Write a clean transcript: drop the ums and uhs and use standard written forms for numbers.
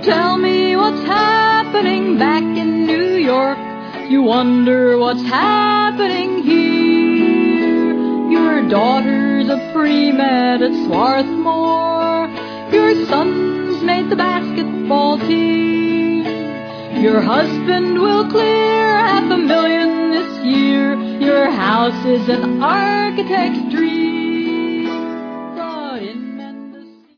tell me what's happening back in New York. You wonder what's happening here. Your daughter's a pre-med at Swarthmore. Your son's made the basketball team. Your husband will clear $500,000 this year. Your house is an architect's dream.